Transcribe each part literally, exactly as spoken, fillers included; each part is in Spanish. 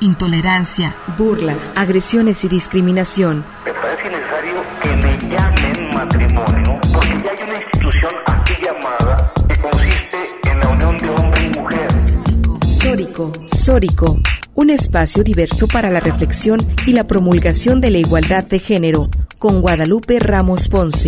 intolerancia, burlas, agresiones y discriminación. Me parece necesario que me llamen matrimonio, porque ya hay una institución así llamada que consiste en la unión de hombre y mujer. Sórico. Sórico, un espacio diverso para la reflexión y la promulgación de la igualdad de género, con Guadalupe Ramos Ponce.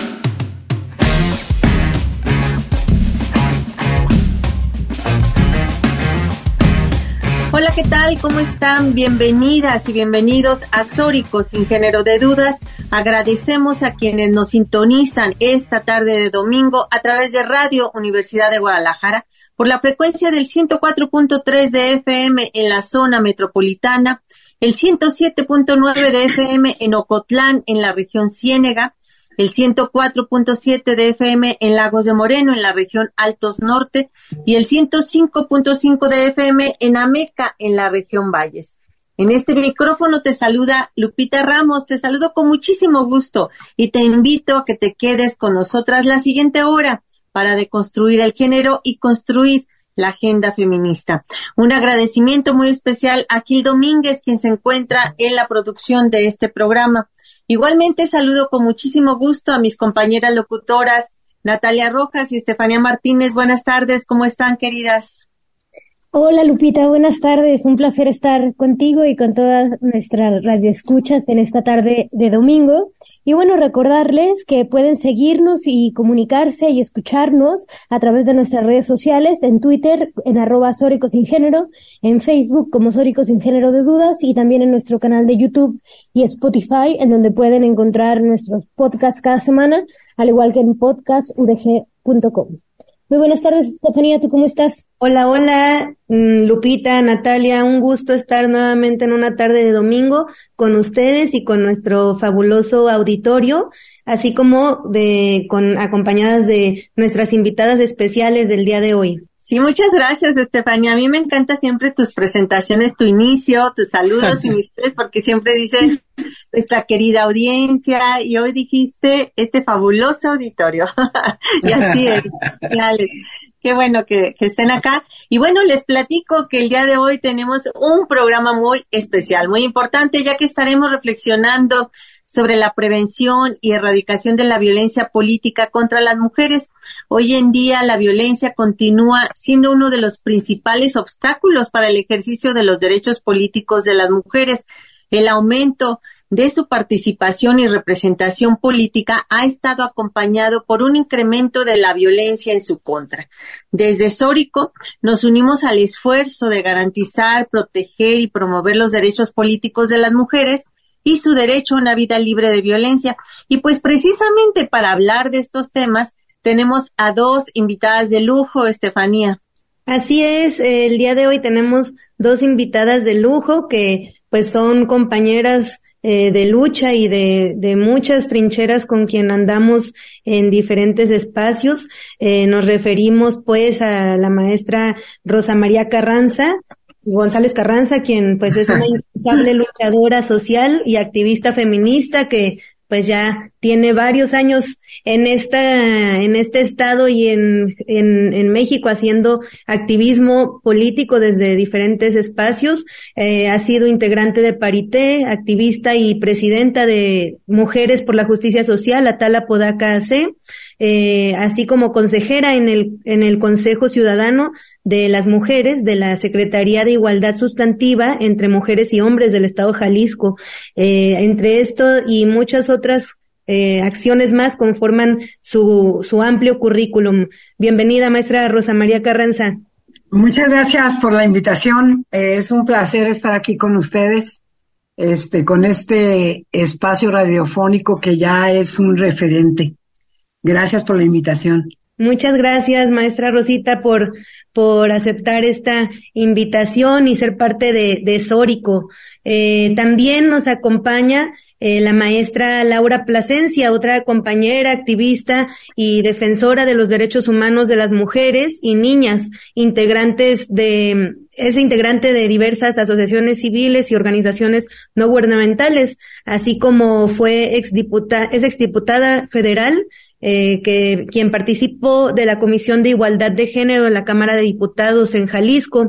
Hola, ¿qué tal? ¿Cómo están? Bienvenidas y bienvenidos a Sórico, sin género de dudas. Agradecemos a quienes nos sintonizan esta tarde de domingo a través de Radio Universidad de Guadalajara por la frecuencia del ciento cuatro punto tres de F M en la zona metropolitana, el ciento siete punto nueve de F M en Ocotlán, en la región Ciénega, el ciento cuatro punto siete de F M en Lagos de Moreno, en la región Altos Norte, y el ciento cinco punto cinco de F M en Ameca, en la región Valles. En este micrófono te saluda Lupita Ramos, te saludo con muchísimo gusto y te invito a que te quedes con nosotras la siguiente hora para deconstruir el género y construir la agenda feminista. Un agradecimiento muy especial a Gil Domínguez, quien se encuentra en la producción de este programa. Igualmente saludo con muchísimo gusto a mis compañeras locutoras Natalia Rojas y Estefanía Martínez. Buenas tardes, ¿cómo están, queridas? Hola, Lupita, buenas tardes. Un placer estar contigo y con todas nuestras radioescuchas en esta tarde de domingo. Y bueno, recordarles que pueden seguirnos y comunicarse y escucharnos a través de nuestras redes sociales, en Twitter, en arroba Sórico Sin Género, en Facebook como Sórico Sin Género de Dudas y también en nuestro canal de YouTube y Spotify, en donde pueden encontrar nuestros podcasts cada semana, al igual que en podcast u d g punto com. Muy buenas tardes, Estefanía, ¿tú cómo estás? Hola, hola, Lupita, Natalia, un gusto estar nuevamente en una tarde de domingo con ustedes y con nuestro fabuloso auditorio, así como de con acompañadas de nuestras invitadas especiales del día de hoy. Sí, muchas gracias, Estefanía. A mí me encanta siempre tus presentaciones, tu inicio, tus saludos iniciales, porque siempre dices nuestra querida audiencia, y hoy dijiste este fabuloso auditorio. Y así es. Genial. Qué bueno que, que estén acá. Y bueno, les platico que el día de hoy tenemos un programa muy especial, muy importante, ya que estaremos reflexionando sobre la prevención y erradicación de la violencia política contra las mujeres. Hoy en día la violencia continúa siendo uno de los principales obstáculos para el ejercicio de los derechos políticos de las mujeres. El aumento de su participación y representación política ha estado acompañado por un incremento de la violencia en su contra. Desde Sórico nos unimos al esfuerzo de garantizar, proteger y promover los derechos políticos de las mujeres y su derecho a una vida libre de violencia. Y pues precisamente para hablar de estos temas tenemos a dos invitadas de lujo, Estefanía. Así es, el día de hoy tenemos dos invitadas de lujo que pues son compañeras eh, de lucha y de, de muchas trincheras con quien andamos en diferentes espacios. Eh, nos referimos pues a la maestra Rosa María Carranza González Carranza, quien pues es una incansable luchadora social y activista feminista que pues ya tiene varios años en esta, en este estado y en, en, en México haciendo activismo político desde diferentes espacios. Eh, ha sido integrante de Parité, activista y presidenta de Mujeres por la Justicia Social, Atala Podaca A C, eh, así como consejera en el, en el Consejo Ciudadano de las Mujeres de la Secretaría de Igualdad Sustantiva entre Mujeres y Hombres del Estado de Jalisco. Eh, entre esto y muchas otras eh, acciones más conforman su, su amplio currículum. Bienvenida, maestra Rosa María Carranza. Muchas gracias por la invitación. Eh, es un placer estar aquí con ustedes, este, con este espacio radiofónico que ya es un referente. Gracias por la invitación. Muchas gracias, maestra Rosita, por, por aceptar esta invitación y ser parte de, de Sórico. Eh, también nos acompaña eh, la maestra Laura Plasencia, otra compañera, activista y defensora de los derechos humanos de las mujeres y niñas, integrantes de, es integrante de diversas asociaciones civiles y organizaciones no gubernamentales, así como fue exdiputada, es exdiputada federal, Eh, que quien participó de la Comisión de Igualdad de Género en la Cámara de Diputados en Jalisco.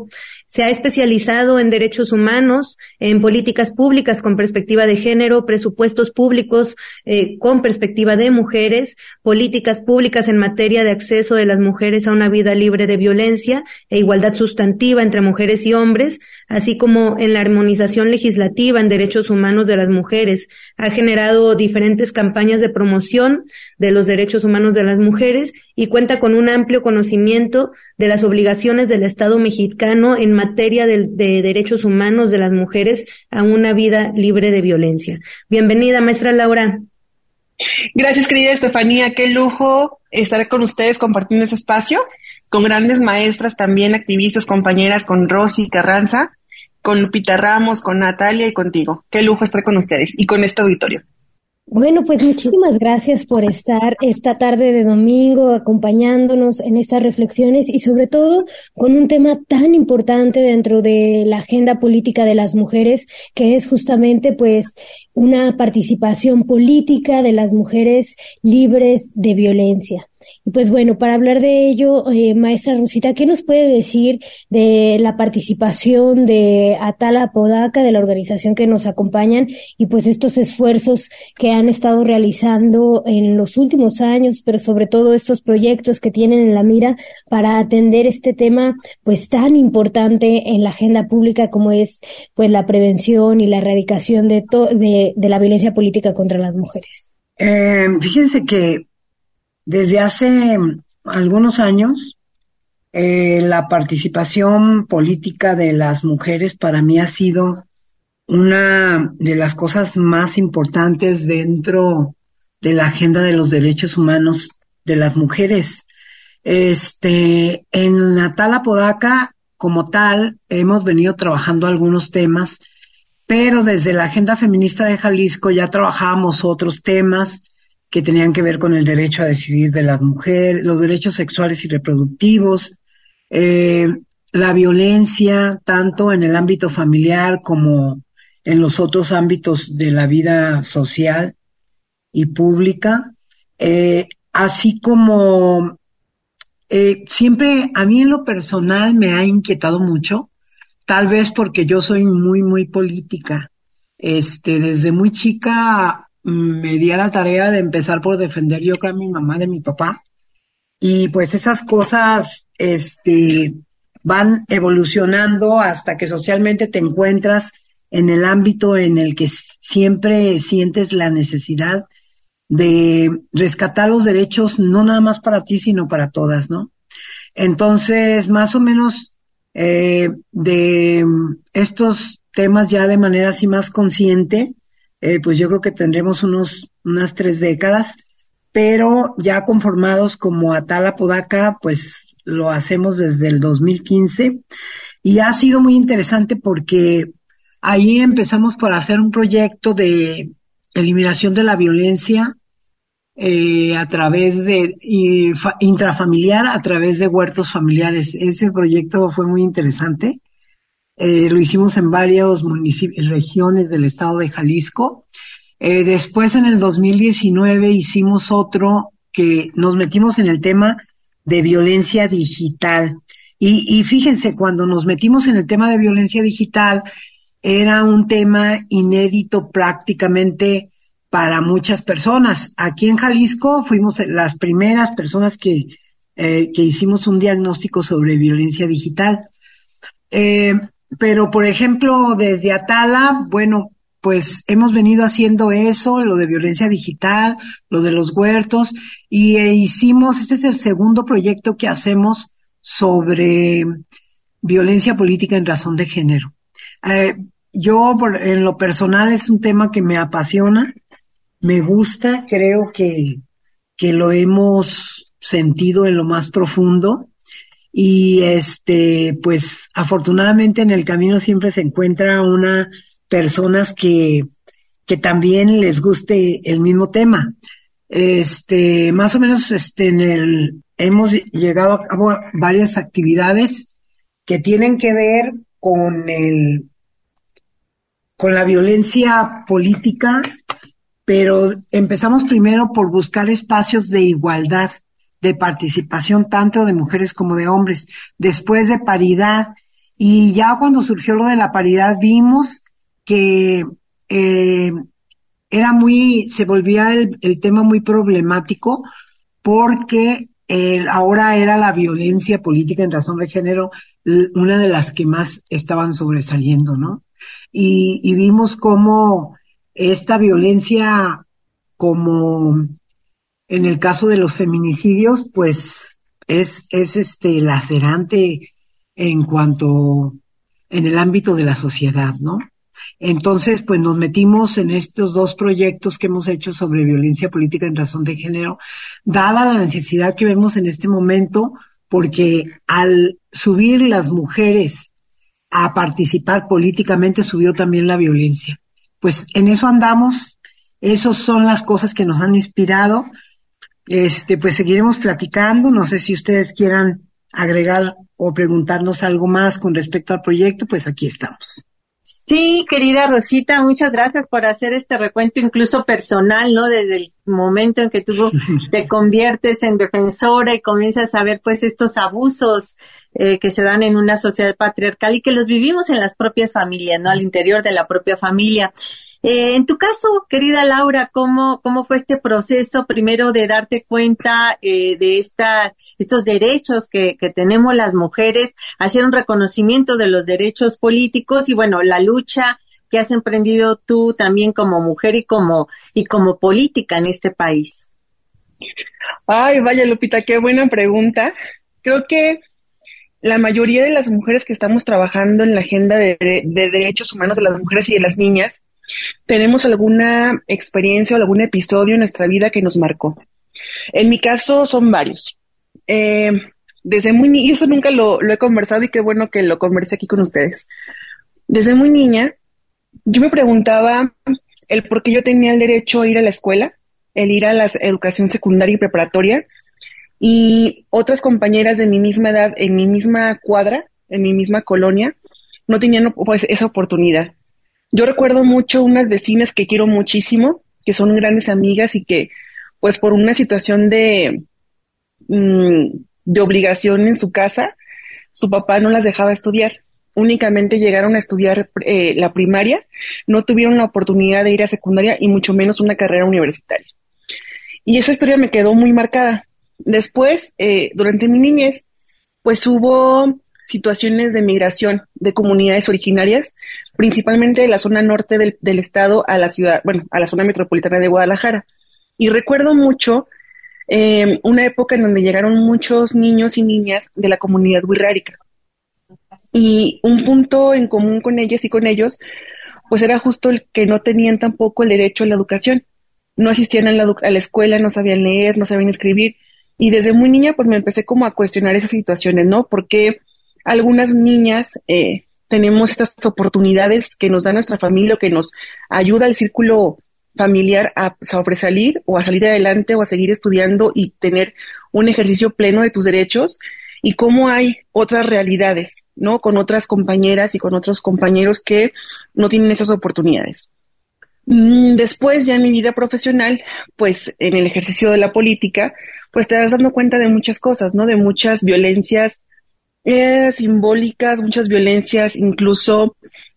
Se ha especializado en derechos humanos, en políticas públicas con perspectiva de género, presupuestos públicos eh, con perspectiva de mujeres, políticas públicas en materia de acceso de las mujeres a una vida libre de violencia e igualdad sustantiva entre mujeres y hombres, así como en la armonización legislativa en derechos humanos de las mujeres. Ha generado diferentes campañas de promoción de los derechos humanos de las mujeres y cuenta con un amplio conocimiento de las obligaciones del Estado mexicano en materia de, de derechos humanos de las mujeres a una vida libre de violencia. Bienvenida, maestra Laura. Gracias, querida Estefanía. Qué lujo estar con ustedes compartiendo ese espacio, con grandes maestras también, activistas, compañeras, con Rosy Carranza, con Lupita Ramos, con Natalia y contigo. Qué lujo estar con ustedes y con este auditorio. Bueno, pues muchísimas gracias por estar esta tarde de domingo acompañándonos en estas reflexiones y sobre todo con un tema tan importante dentro de la agenda política de las mujeres, que es justamente pues una participación política de las mujeres libres de violencia. Y pues bueno, para hablar de ello, eh, maestra Rosita, ¿qué nos puede decir de la participación de Atala Apodaca, de la organización que nos acompañan, y pues estos esfuerzos que han estado realizando en los últimos años, pero sobre todo estos proyectos que tienen en la mira para atender este tema pues tan importante en la agenda pública como es pues la prevención y la erradicación de, to- de, de la violencia política contra las mujeres? Eh, fíjense que desde hace algunos años, eh, la participación política de las mujeres para mí ha sido una de las cosas más importantes dentro de la agenda de los derechos humanos de las mujeres. Este, en Atala Apodaca, como tal, hemos venido trabajando algunos temas, pero desde la agenda feminista de Jalisco ya trabajábamos otros temas que tenían que ver con el derecho a decidir de las mujeres, los derechos sexuales y reproductivos, eh, la violencia, tanto en el ámbito familiar como en los otros ámbitos de la vida social y pública, eh, así como eh, siempre a mí en lo personal me ha inquietado mucho, tal vez porque yo soy muy, muy política. Este, desde muy chica me di a la tarea de empezar por defender yo a mi mamá de mi papá, y pues esas cosas este van evolucionando hasta que socialmente te encuentras en el ámbito en el que siempre sientes la necesidad de rescatar los derechos, no nada más para ti, sino para todas, ¿no? Entonces, más o menos eh, de estos temas ya de manera así más consciente, Eh, pues yo creo que tendremos unos unas tres décadas, pero ya conformados como Atala Apodaca, pues lo hacemos desde el dos mil quince, y ha sido muy interesante porque ahí empezamos por hacer un proyecto de eliminación de la violencia eh, a través de y, fa, intrafamiliar, a través de huertos familiares. Ese proyecto fue muy interesante. Eh, lo hicimos en varios municipios, regiones del estado de Jalisco. Eh, después, en el dos mil diecinueve, hicimos otro que nos metimos en el tema de violencia digital. Y, y fíjense, cuando nos metimos en el tema de violencia digital, era un tema inédito prácticamente para muchas personas. Aquí en Jalisco fuimos las primeras personas que, eh, que hicimos un diagnóstico sobre violencia digital. Eh, Pero, por ejemplo, desde Atala, bueno, pues hemos venido haciendo eso, lo de violencia digital, lo de los huertos, y eh, hicimos, este es el segundo proyecto que hacemos sobre violencia política en razón de género. Eh, yo, por, en lo personal, es un tema que me apasiona, me gusta, creo que, que lo hemos sentido en lo más profundo. Y este, pues afortunadamente en el camino siempre se encuentra una personas que, que también les guste el mismo tema. Este, más o menos este, en el, hemos llegado a cabo varias actividades que tienen que ver con el, con la violencia política, pero empezamos primero por buscar espacios de igualdad, de participación tanto de mujeres como de hombres, después de paridad, Y ya cuando surgió lo de la paridad vimos que eh, era muy, se volvía el, el tema muy problemático porque eh, ahora era la violencia política en razón de género l- una de las que más estaban sobresaliendo, ¿no? Y, y vimos cómo esta violencia, como en el caso de los feminicidios, pues es, es este lacerante en cuanto en el ámbito de la sociedad, ¿no? Entonces, pues nos metimos en estos dos proyectos que hemos hecho sobre violencia política en razón de género, dada la necesidad que vemos en este momento, porque al subir las mujeres a participar políticamente subió también la violencia. Pues en eso andamos, esas son las cosas que nos han inspirado. Este, pues seguiremos platicando, no sé si ustedes quieran agregar o preguntarnos algo más con respecto al proyecto, pues aquí estamos. Sí, querida Rosita, muchas gracias por hacer este recuento incluso personal, ¿no? Desde el momento en que tú te conviertes en defensora y comienzas a ver pues estos abusos eh, que se dan en una sociedad patriarcal y que los vivimos en las propias familias, ¿no? Al interior de la propia familia. Eh, en tu caso, querida Laura, ¿cómo, cómo fue este proceso primero de darte cuenta eh, de esta, estos derechos que, que tenemos las mujeres, hacer un reconocimiento de los derechos políticos y bueno, la lucha que has emprendido tú también como mujer y como, y como política en este país? Ay, vaya Lupita, qué buena pregunta. Creo que la mayoría de las mujeres que estamos trabajando en la agenda de, de, de derechos humanos de las mujeres y de las niñas tenemos alguna experiencia o algún episodio en nuestra vida que nos marcó. En mi caso son varios. Eh, desde muy niña, y eso nunca lo, lo he conversado y qué bueno que lo conversé aquí con ustedes. Desde muy niña, yo me preguntaba el por qué yo tenía el derecho a ir a la escuela, el ir a la educación secundaria y preparatoria, y otras compañeras de mi misma edad, en mi misma cuadra, en mi misma colonia, no tenían pues esa oportunidad. Yo recuerdo mucho unas vecinas que quiero muchísimo, que son grandes amigas y que, pues por una situación de, mmm, de obligación en su casa, su papá no las dejaba estudiar. Únicamente llegaron a estudiar eh, la primaria, no tuvieron la oportunidad de ir a secundaria y mucho menos una carrera universitaria. Y esa historia me quedó muy marcada. Después, eh, durante mi niñez, pues hubo situaciones de migración de comunidades originarias, principalmente de la zona norte del, del estado a la ciudad, bueno, a la zona metropolitana de Guadalajara. Y recuerdo mucho eh, una época en donde llegaron muchos niños y niñas de la comunidad wixárika. Y un punto en común con ellas y con ellos, pues era justo el que no tenían tampoco el derecho a la educación. No asistían a la, a la escuela, no sabían leer, no sabían escribir. Y desde muy niña, pues me empecé como a cuestionar esas situaciones, ¿no? Porque algunas niñas eh, tenemos estas oportunidades que nos da nuestra familia o que nos ayuda el círculo familiar a sobresalir o a salir adelante o a seguir estudiando y tener un ejercicio pleno de tus derechos, y cómo hay otras realidades, ¿no? Con otras compañeras y con otros compañeros que no tienen esas oportunidades. Después, ya en mi vida profesional, pues en el ejercicio de la política, pues te vas dando cuenta de muchas cosas, ¿no? De muchas violencias eh, simbólicas, muchas violencias incluso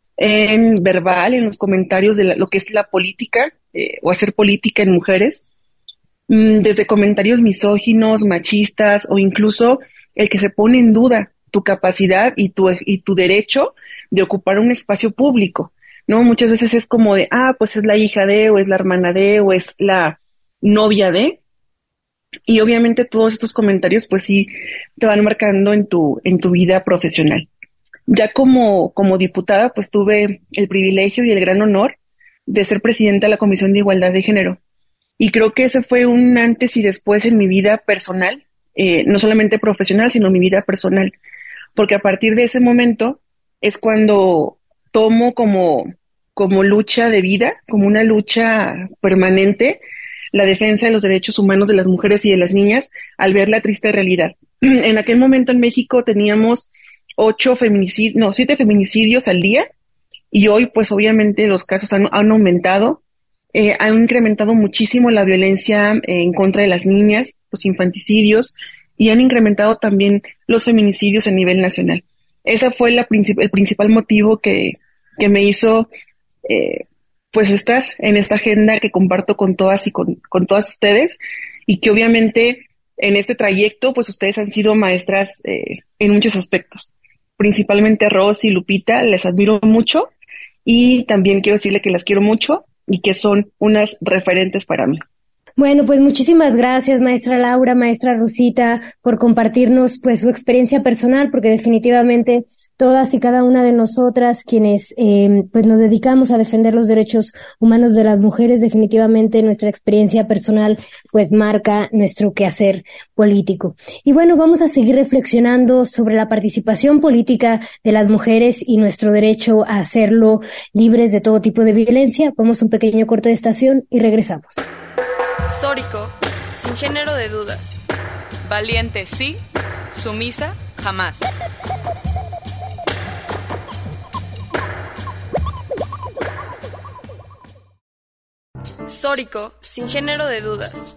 en verbal, en los comentarios de la, lo que es la política eh, o hacer política en mujeres, mm, desde comentarios misóginos, machistas o incluso el que se pone en duda tu capacidad y tu, y tu derecho de ocupar un espacio público, ¿no? Muchas veces es como de, ah, pues es la hija de, o es la hermana de, o es la novia de, y obviamente todos estos comentarios pues sí te van marcando en tu, en tu vida profesional. Ya como, como diputada pues tuve el privilegio y el gran honor de ser presidenta de la Comisión de Igualdad de Género, y creo que ese fue un antes y después en mi vida personal, eh, no solamente profesional, sino mi vida personal, porque a partir de ese momento es cuando tomo como, como lucha de vida, como una lucha permanente, la defensa de los derechos humanos de las mujeres y de las niñas, al ver la triste realidad. En aquel momento en México teníamos ocho feminicidios, no, siete feminicidios al día, y hoy pues obviamente los casos han, han aumentado, eh, han incrementado muchísimo la violencia eh, en contra de las niñas, los infanticidios, y han incrementado también los feminicidios a nivel nacional. ese fue la princip- el principal motivo que, que me hizo eh, pues estar en esta agenda que comparto con todas y con, con todas ustedes, y que obviamente en este trayecto pues ustedes han sido maestras eh, en muchos aspectos, principalmente Rosy y Lupita, les admiro mucho y también quiero decirle que las quiero mucho y que son unas referentes para mí. Bueno, pues muchísimas gracias, maestra Laura, maestra Rosita, por compartirnos pues su experiencia personal, porque definitivamente todas y cada una de nosotras quienes eh, pues nos dedicamos a defender los derechos humanos de las mujeres, definitivamente nuestra experiencia personal pues marca nuestro quehacer político. Y bueno, vamos a seguir reflexionando sobre la participación política de las mujeres y nuestro derecho a hacerlo libres de todo tipo de violencia. Vamos a un pequeño corte de estación y regresamos. Sórico, sin género de dudas. Valiente sí, sumisa jamás. Sórico, sin género de dudas.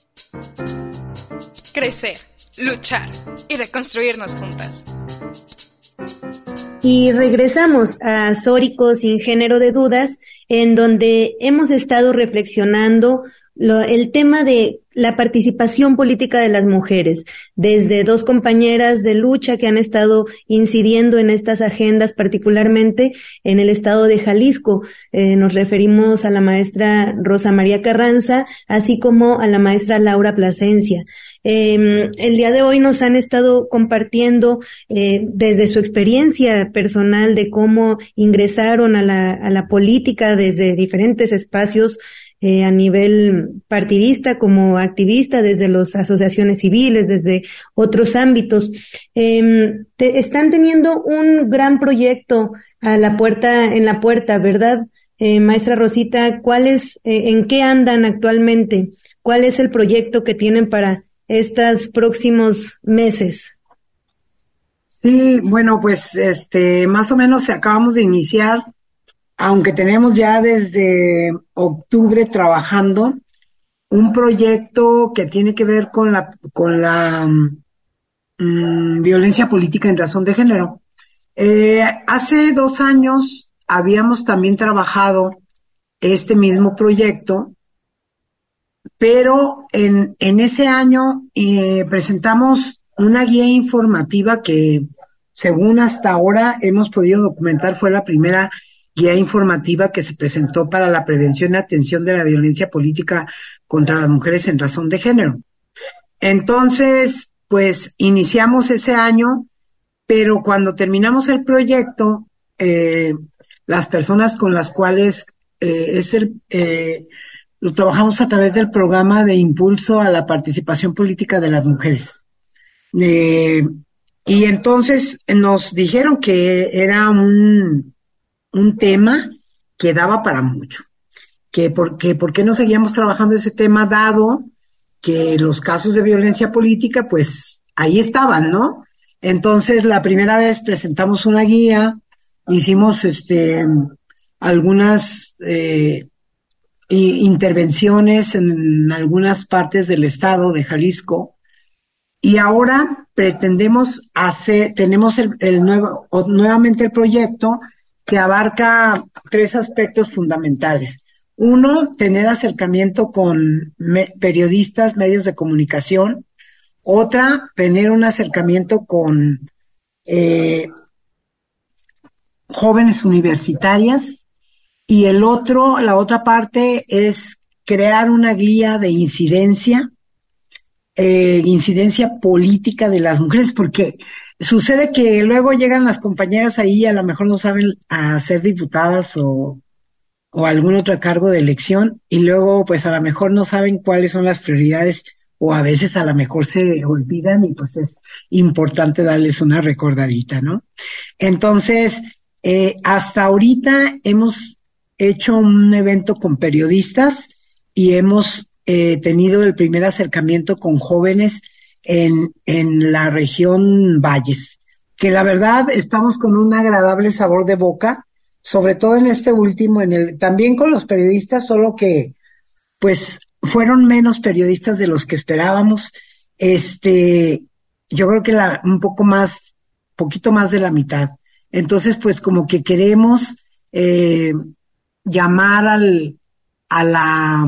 Crecer, luchar y reconstruirnos juntas. Y regresamos a Sórico sin género de dudas, en donde hemos estado reflexionando lo, el tema de la participación política de las mujeres, desde dos compañeras de lucha que han estado incidiendo en estas agendas, particularmente en el estado de Jalisco. Eh, nos referimos a la maestra Rosa María Carranza, así como a la maestra Laura Plasencia. Eh, el día de hoy nos han estado compartiendo eh, desde su experiencia personal de cómo ingresaron a la, a la política desde diferentes espacios, Eh, a nivel partidista como activista, desde las asociaciones civiles, desde otros ámbitos. Eh, te, están teniendo un gran proyecto a la puerta, en la puerta, ¿verdad? Eh, maestra Rosita, ¿cuál es, eh, en qué andan actualmente? ¿Cuál es el proyecto que tienen para estos próximos meses? Sí, bueno, pues este, más o menos acabamos de iniciar, aunque tenemos ya desde octubre trabajando un proyecto que tiene que ver con la con la um, violencia política en razón de género. Eh, hace dos años habíamos también trabajado este mismo proyecto, pero en, en ese año eh, presentamos una guía informativa que, según hasta ahora hemos podido documentar, fue la primera guía informativa que se presentó para la prevención y atención de la violencia política contra las mujeres en razón de género. Entonces, pues iniciamos ese año, pero cuando terminamos el proyecto, eh, las personas con las cuales eh, es el, eh, lo trabajamos a través del programa de impulso a la participación política de las mujeres. Eh, y entonces nos dijeron que era un un tema que daba para mucho, que porque, ¿por qué no seguíamos trabajando ese tema dado que los casos de violencia política, pues ahí estaban, ¿no? Entonces, la primera vez presentamos una guía, hicimos este algunas eh, intervenciones en algunas partes del estado de Jalisco, y ahora pretendemos hacer, tenemos el, el nuevo, nuevamente el proyecto que abarca tres aspectos fundamentales. Uno, tener acercamiento con me- periodistas, medios de comunicación. Otra, tener un acercamiento con eh, jóvenes universitarias. Y el otro, la otra parte es crear una guía de incidencia, eh, incidencia política de las mujeres, porque sucede que luego llegan las compañeras ahí y a lo mejor no saben a ser diputadas o, o algún otro cargo de elección, y luego pues a lo mejor no saben cuáles son las prioridades, o a veces a lo mejor se olvidan, y pues es importante darles una recordadita, ¿no? Entonces, eh, hasta ahorita hemos hecho un evento con periodistas y hemos eh, tenido el primer acercamiento con jóvenes en, en la región Valles, que la verdad estamos con un agradable sabor de boca, sobre todo en este último, en el, también con los periodistas, solo que pues fueron menos periodistas de los que esperábamos. Este, yo creo que la, un poco más poquito más de la mitad. Entonces, pues como que queremos eh, llamar al, a la,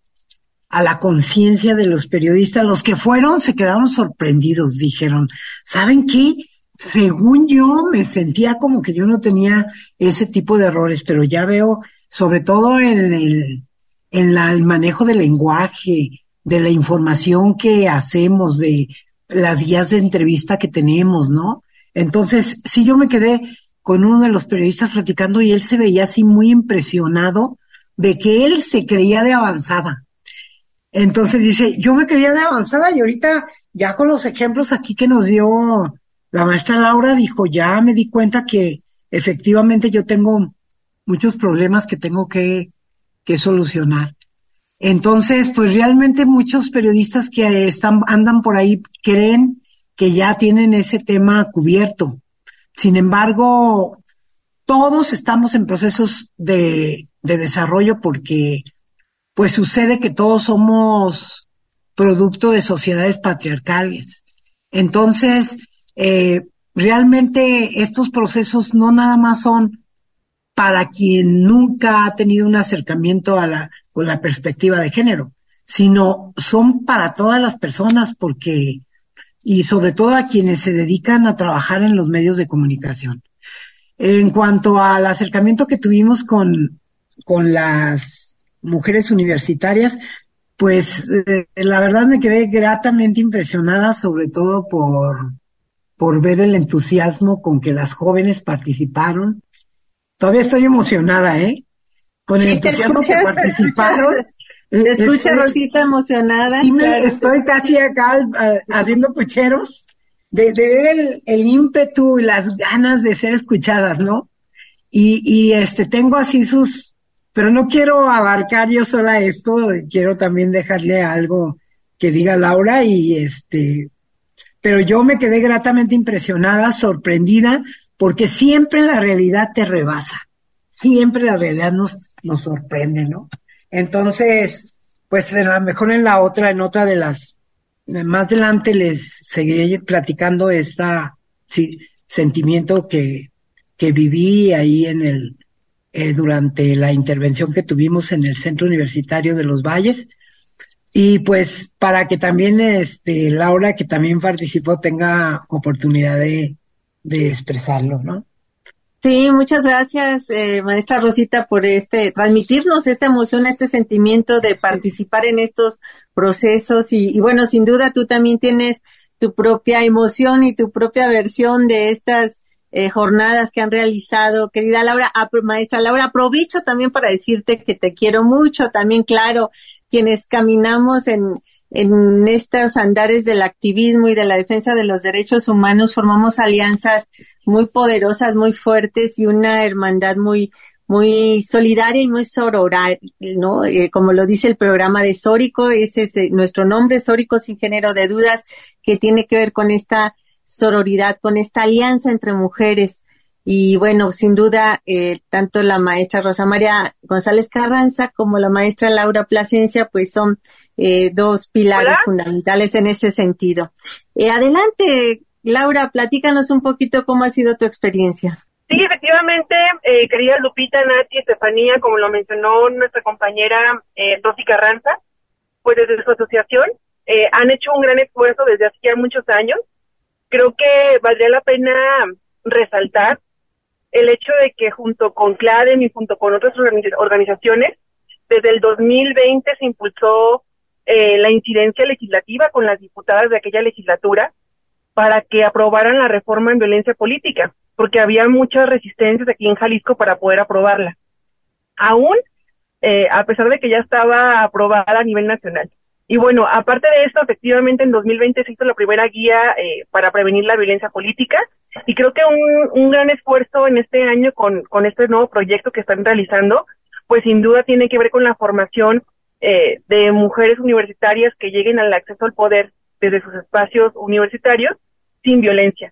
a la conciencia de los periodistas. Los que fueron se quedaron sorprendidos, dijeron, ¿saben qué? Según yo me sentía como que yo no tenía ese tipo de errores, pero ya veo, sobre todo en el, en la, el manejo del lenguaje, de la información que hacemos, de las guías de entrevista que tenemos, ¿no? Entonces, sí, yo me quedé con uno de los periodistas platicando y él se veía así muy impresionado de que él se creía de avanzada. Entonces dice, yo me creía de avanzada y ahorita ya con los ejemplos aquí que nos dio la maestra Laura, dijo, ya me di cuenta que efectivamente yo tengo muchos problemas que tengo que, que solucionar. Entonces, pues realmente muchos periodistas que están, andan por ahí creen que ya tienen ese tema cubierto. Sin embargo, todos estamos en procesos de, de desarrollo porque, pues sucede que todos somos producto de sociedades patriarcales. Entonces, eh, realmente estos procesos no nada más son para quien nunca ha tenido un acercamiento a la, con la perspectiva de género, sino son para todas las personas porque, y sobre todo a quienes se dedican a trabajar en los medios de comunicación. En cuanto al acercamiento que tuvimos con, con las mujeres universitarias, pues eh, la verdad me quedé gratamente impresionada, sobre todo por, por ver el entusiasmo con que las jóvenes participaron. Todavía estoy emocionada, ¿eh? Con el sí, entusiasmo te escuchas, que participaron. Te escucha, te escucha estoy, Rosita emocionada. Sí, me, claro. Estoy casi acá uh, haciendo pucheros de, de ver el, el ímpetu y las ganas de ser escuchadas, ¿no? Y, y este, tengo así sus, pero no quiero abarcar yo sola esto, quiero también dejarle algo que diga Laura y este, pero yo me quedé gratamente impresionada, sorprendida, porque siempre la realidad te rebasa, siempre la realidad nos, nos sorprende, ¿no? Entonces, pues a lo mejor en la otra, en otra de las, más adelante les seguiré platicando esta, sí, sentimiento que, que viví ahí en el, eh, durante la intervención que tuvimos en el Centro Universitario de los Valles. Y pues para que también este Laura, que también participó, tenga oportunidad de, de expresarlo, ¿no? Sí, muchas gracias, eh, maestra Rosita, por este, transmitirnos esta emoción, este sentimiento de participar en estos procesos y, y bueno, sin duda tú también tienes tu propia emoción y tu propia versión de estas eh, jornadas que han realizado. Querida Laura, ah, maestra Laura, aprovecho también para decirte que te quiero mucho, también claro, quienes caminamos en en estos andares del activismo y de la defensa de los derechos humanos formamos alianzas muy poderosas, muy fuertes y una hermandad muy muy solidaria y muy sororal, ¿no? Eh, como lo dice el programa de Sórico, ese es eh, nuestro nombre, Sórico sin género de dudas, que tiene que ver con esta sororidad, con esta alianza entre mujeres. Y bueno, sin duda, eh, tanto la maestra Rosa María González Carranza como la maestra Laura Plasencia, pues son eh, dos pilares ¿Hola? fundamentales en ese sentido. Eh, adelante, Laura, platícanos un poquito cómo ha sido tu experiencia. Sí, efectivamente, eh, querida Lupita, Nati, Estefanía, como lo mencionó nuestra compañera eh, Rosy Carranza, pues desde su asociación eh, han hecho un gran esfuerzo desde hace ya muchos años. Creo que valdría la pena resaltar el hecho de que junto con CLADEM y junto con otras organizaciones, desde el dos mil veinte se impulsó eh, la incidencia legislativa con las diputadas de aquella legislatura para que aprobaran la reforma en violencia política, porque había muchas resistencias aquí en Jalisco para poder aprobarla. Aún, eh, a pesar de que ya estaba aprobada a nivel nacional. Y bueno, aparte de esto, efectivamente en dos mil veinte se hizo la primera guía eh, para prevenir la violencia política, y creo que un, un gran esfuerzo en este año con, con este nuevo proyecto que están realizando, pues sin duda tiene que ver con la formación eh, de mujeres universitarias que lleguen al acceso al poder desde sus espacios universitarios sin violencia.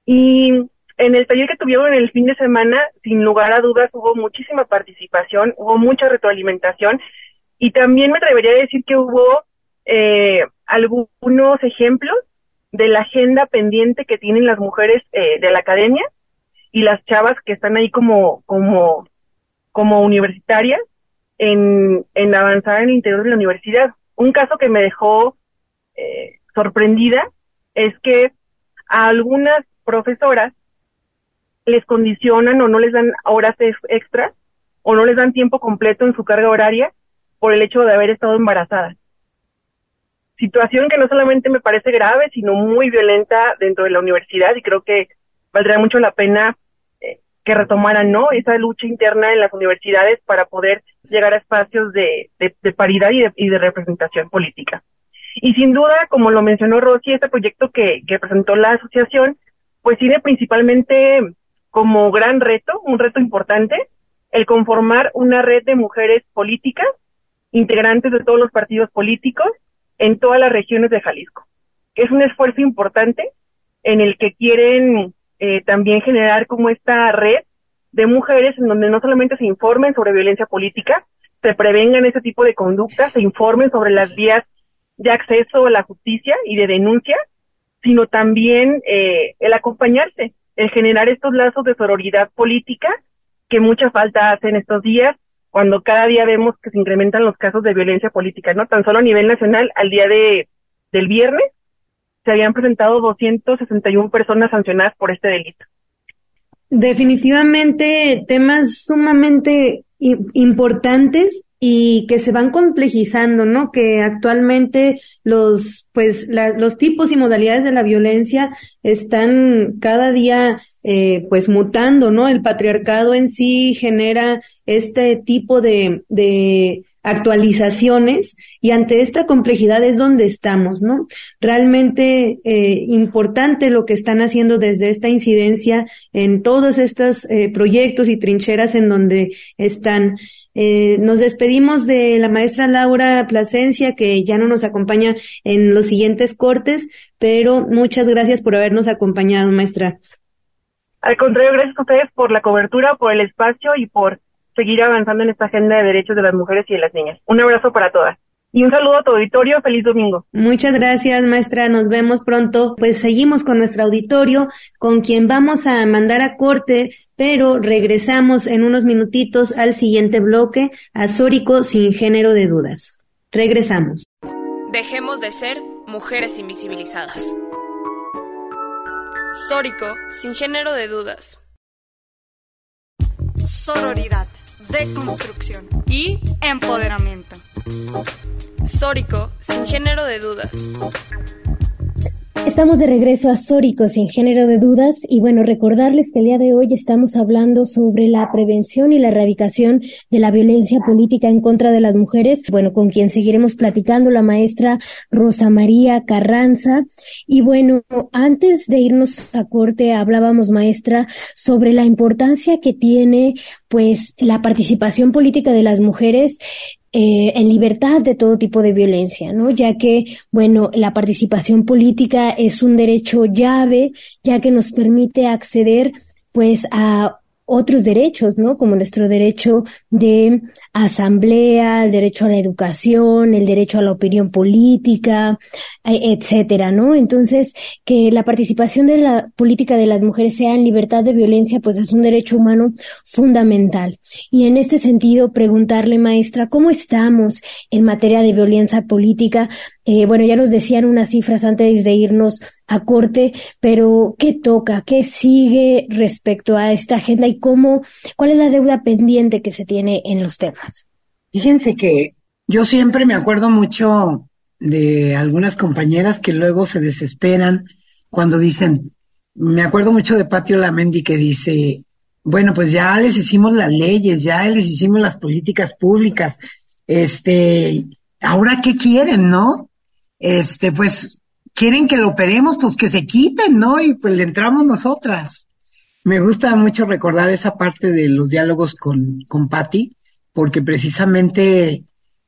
Y en el taller que tuvieron el fin de semana, sin lugar a dudas, hubo muchísima participación, hubo mucha retroalimentación, y también me atrevería a decir que hubo eh, algunos ejemplos de la agenda pendiente que tienen las mujeres eh, de la academia y las chavas que están ahí como, como, como universitarias en, en avanzar en el interior de la universidad. Un caso que me dejó eh, sorprendida es que a algunas profesoras les condicionan o no les dan horas extras o no les dan tiempo completo en su carga horaria por el hecho de haber estado embarazadas. Situación que no solamente me parece grave, sino muy violenta dentro de la universidad, y creo que valdría mucho la pena eh, que retomaran, ¿no?, esa lucha interna en las universidades para poder llegar a espacios de, de, de paridad y de, y de representación política. Y sin duda, como lo mencionó Rosy, este proyecto que, que presentó la asociación, pues tiene principalmente como gran reto, un reto importante, el conformar una red de mujeres políticas, integrantes de todos los partidos políticos, en todas las regiones de Jalisco. Es un esfuerzo importante en el que quieren eh, también generar como esta red de mujeres en donde no solamente se informen sobre violencia política, se prevengan ese tipo de conductas, se informen sobre las vías de acceso a la justicia y de denuncia, sino también eh, el acompañarse, el generar estos lazos de sororidad política que mucha falta hace en estos días, cuando cada día vemos que se incrementan los casos de violencia política, ¿no? Tan solo a nivel nacional, al día de del viernes, se habían presentado doscientas sesenta y una personas sancionadas por este delito. Definitivamente temas sumamente importantes y que se van complejizando, ¿no? Que actualmente los, pues, la, los tipos y modalidades de la violencia están cada día, eh, pues, mutando, ¿no? El patriarcado en sí genera este tipo de, de actualizaciones, y ante esta complejidad es donde estamos, ¿no? Realmente eh, importante lo que están haciendo desde esta incidencia en todos estos eh, proyectos y trincheras en donde están. Eh, nos despedimos de la maestra Laura Plasencia, que ya no nos acompaña en los siguientes cortes, pero muchas gracias por habernos acompañado, maestra. Al contrario, gracias a ustedes por la cobertura, por el espacio y por seguir avanzando en esta agenda de derechos de las mujeres y de las niñas. Un abrazo para todas. Y un saludo a tu auditorio. Feliz domingo. Muchas gracias, maestra. Nos vemos pronto. Pues seguimos con nuestro auditorio, con quien vamos a mandar a corte, pero regresamos en unos minutitos al siguiente bloque, a Sórico sin género de dudas. Regresamos. Dejemos de ser mujeres invisibilizadas. Sórico sin género de dudas. Sororidad, deconstrucción y empoderamiento. Sórico sin género de dudas. Estamos de regreso a Sórico sin género de dudas, y bueno, recordarles que el día de hoy estamos hablando sobre la prevención y la erradicación de la violencia política en contra de las mujeres, bueno, con quien seguiremos platicando, la maestra Rosa María Carranza. Y bueno, antes de irnos a corte hablábamos, maestra, sobre la importancia que tiene pues la participación política de las mujeres Eh, en libertad de todo tipo de violencia, ¿no? Ya que, bueno, la participación política es un derecho llave, ya que nos permite acceder, pues, a otros derechos, ¿no? Como nuestro derecho de asamblea, el derecho a la educación, el derecho a la opinión política, etcétera, ¿no? Entonces, que la participación de la política de las mujeres sea en libertad de violencia, pues es un derecho humano fundamental. Y en este sentido, preguntarle, maestra, ¿cómo estamos en materia de violencia política? Eh, bueno, ya nos decían unas cifras antes de irnos a corte, pero ¿qué toca? ¿Qué sigue respecto a esta agenda y cómo, cuál es la deuda pendiente que se tiene en los temas? Fíjense que yo siempre me acuerdo mucho de algunas compañeras que luego se desesperan cuando dicen, me acuerdo mucho de Patti Olamendi que dice, bueno, pues ya les hicimos las leyes, ya les hicimos las políticas públicas, este, ¿ahora qué quieren, no? Este, pues, quieren que lo operemos, pues que se quiten, ¿no? Y pues le entramos nosotras. Me gusta mucho recordar esa parte de los diálogos con, con Patti, porque precisamente,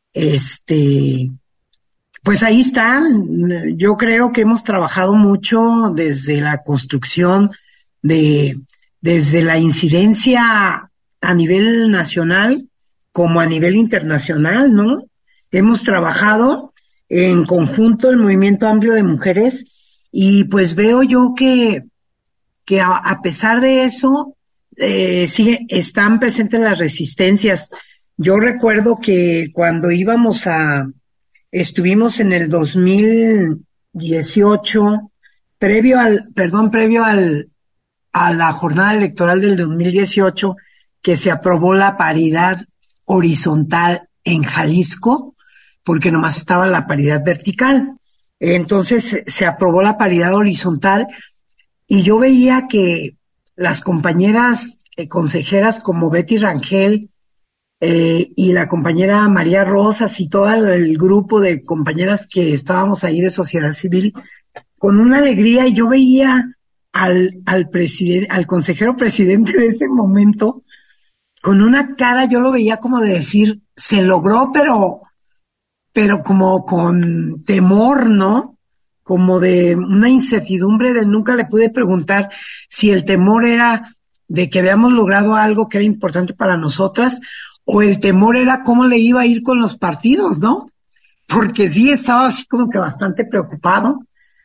este, pues ahí están. Yo creo que hemos trabajado mucho desde la construcción de, desde la incidencia a nivel nacional como a nivel internacional, ¿no? Hemos trabajado en conjunto el Movimiento Amplio de Mujeres y pues veo yo que, que a, a pesar de eso, eh, sigue, están presentes las resistencias. Yo recuerdo que cuando íbamos a, estuvimos en el dos mil dieciocho, previo al, perdón, previo al, a la jornada electoral del dos mil dieciocho, que se aprobó la paridad horizontal en Jalisco, porque nomás estaba la paridad vertical. Entonces se aprobó la paridad horizontal y yo veía que las compañeras eh, consejeras como Betty Rangel eh, y la compañera María Rosas y todo el grupo de compañeras que estábamos ahí de sociedad civil, con una alegría, y yo veía al, al presidente, al consejero presidente de ese momento, con una cara, yo lo veía como de decir, se logró, pero, pero como con temor, ¿no? Como de una incertidumbre de nunca le pude preguntar si el temor era de que habíamos logrado algo que era importante para nosotras, o el temor era cómo le iba a ir con los partidos, ¿no? Porque sí estaba así como que bastante preocupado.